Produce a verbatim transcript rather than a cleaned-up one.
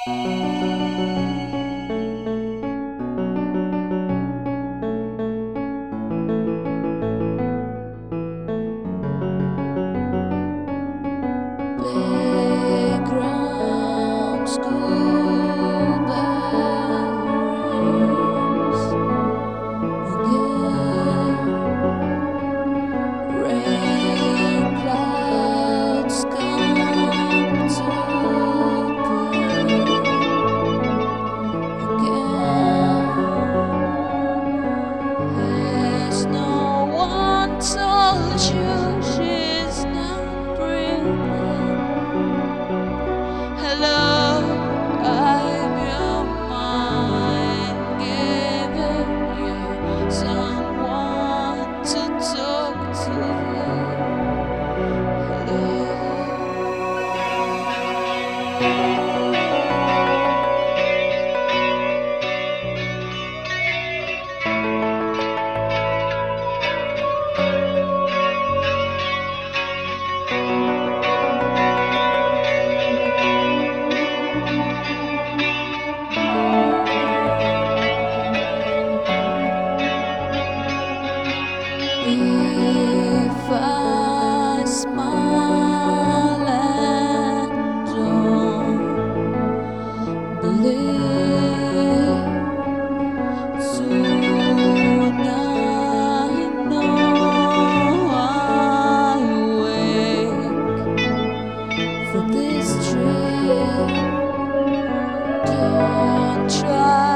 Playground, school bell rings again. Rain clouds come to play again. Has no one told you she's not breathing? Hello, I'm your mind, giving you someone to talk to. Hello. If I smile and don't believe, soon I know I wake for this dream. Don't try